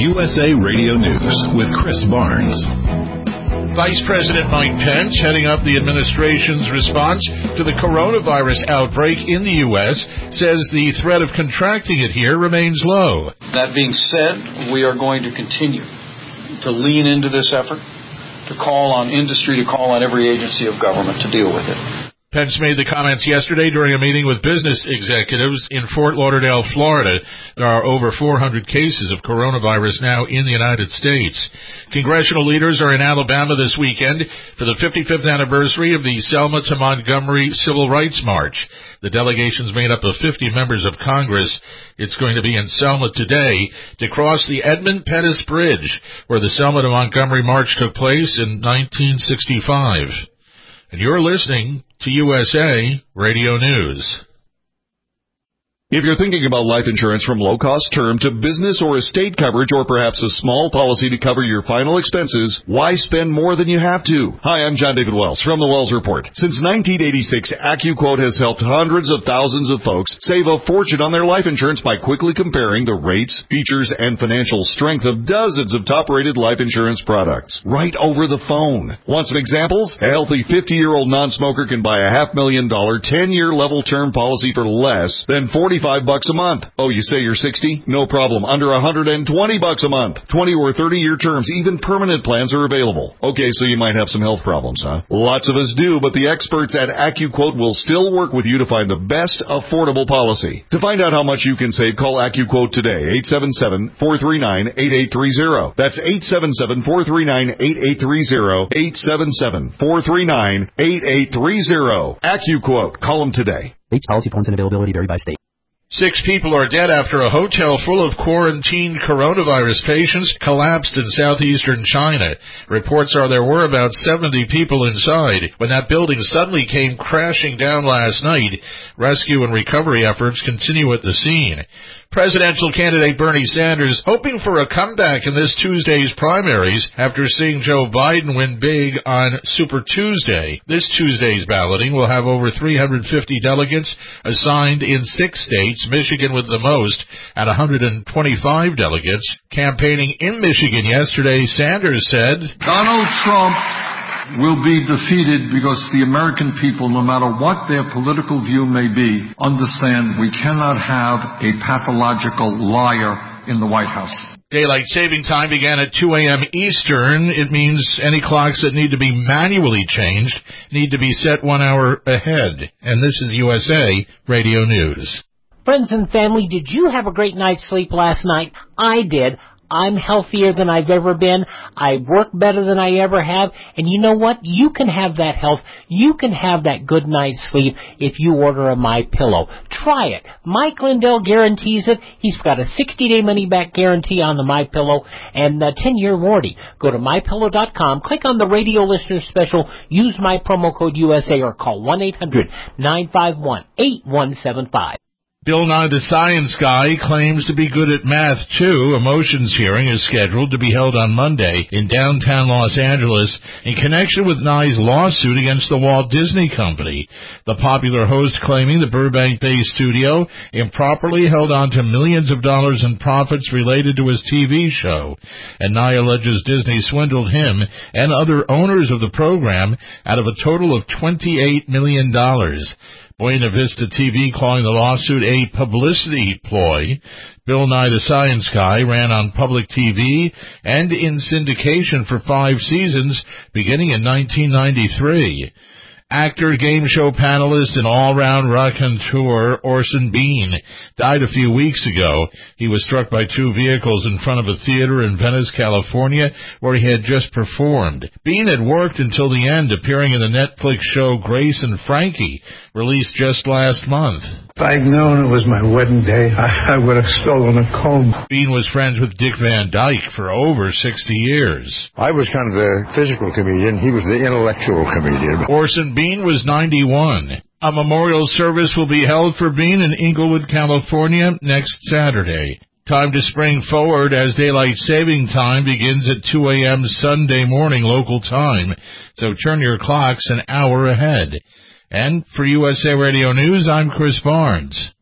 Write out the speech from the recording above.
USA Radio News with Chris Barnes. Vice President Mike Pence, heading up the administration's response to the coronavirus outbreak in the U.S., says the threat of contracting it here remains low. That being said, we are going to continue to lean into this effort, to call on industry, to call on every agency of government to deal with it. Pence made the comments yesterday during a meeting with business executives in Fort Lauderdale, Florida. There are over 400 cases of coronavirus now in the United States. Congressional leaders are in Alabama this weekend for the 55th anniversary of the Selma to Montgomery Civil Rights March. The delegation's made up of 50 members of Congress. It's going to be in Selma today to cross the Edmund Pettus Bridge, where the Selma to Montgomery March took place in 1965. And you're listening to USA Radio News. If you're thinking about life insurance from low-cost term to business or estate coverage, or perhaps a small policy to cover your final expenses, why spend more than you have to? Hi, I'm John David Wells from the Wells Report. Since 1986, AccuQuote has helped hundreds of thousands of folks save a fortune on their life insurance by quickly comparing the rates, features, and financial strength of dozens of top-rated life insurance products right over the phone. Want some examples? A healthy 50-year-old non-smoker can buy a $500,000 10-year level term policy for less than $45 a month. Oh, you say you're 60? No problem. Under $120 a month. 20 or 30-year terms, even permanent plans are available. Okay, so you might have some health problems, huh? Lots of us do, but the experts at AccuQuote will still work with you to find the best affordable policy. To find out how much you can save, call AccuQuote today, 877-439-8830. That's 877-439-8830, 877-439-8830. AccuQuote. Call them today. Rates, policy forms, and availability vary by state. 6 people are dead after a hotel full of quarantined coronavirus patients collapsed in southeastern China. Reports are there were about 70 people inside when that building suddenly came crashing down last night. Rescue and recovery efforts continue at the scene. Presidential candidate Bernie Sanders hoping for a comeback in this Tuesday's primaries after seeing Joe Biden win big on Super Tuesday. This Tuesday's balloting will have over 350 delegates assigned in 6 states, Michigan with the most at 125 delegates. Campaigning in Michigan yesterday, Sanders said, Donald Trump will be defeated because the American people, no matter what their political view may be, understand we cannot have a pathological liar in the White House. Daylight saving time began at 2 a.m. Eastern. It means any clocks that need to be manually changed need to be set 1 hour ahead. And this is USA Radio News. Friends and family, did you have a great night's sleep last night? I did. I'm healthier than I've ever been. I work better than I ever have. And you know what? You can have that health. You can have that good night's sleep if you order a MyPillow. Try it. Mike Lindell guarantees it. He's got a 60-day money-back guarantee on the MyPillow and a 10-year warranty. Go to MyPillow.com, click on the radio listener special, use my promo code USA, or call 1-800-951-8175. Bill Nye the Science Guy claims to be good at math, too. A motions hearing is scheduled to be held on Monday in downtown Los Angeles in connection with Nye's lawsuit against the Walt Disney Company. The popular host claiming the Burbank-based studio improperly held on to millions of dollars in profits related to his TV show. And Nye alleges Disney swindled him and other owners of the program out of a total of $28 million. Buena Vista TV calling the lawsuit a publicity ploy. Bill Nye the Science Guy ran on public TV and in syndication for 5 seasons beginning in 1993. Actor, game show panelist, and all-round raconteur Orson Bean died a few weeks ago. He was struck by 2 vehicles in front of a theater in Venice, California, where he had just performed. Bean had worked until the end, appearing in the Netflix show Grace and Frankie, released just last month. If I'd known it was my wedding day, I would have stolen a comb. Bean was friends with Dick Van Dyke for over 60 years. I was kind of the physical comedian. He was the intellectual comedian. Orson Bean was 91. A memorial service will be held for Bean in Inglewood, California next Saturday. Time to spring forward as daylight saving time begins at 2 a.m. Sunday morning local time. So turn your clocks an hour ahead. And for USA Radio News, I'm Chris Barnes.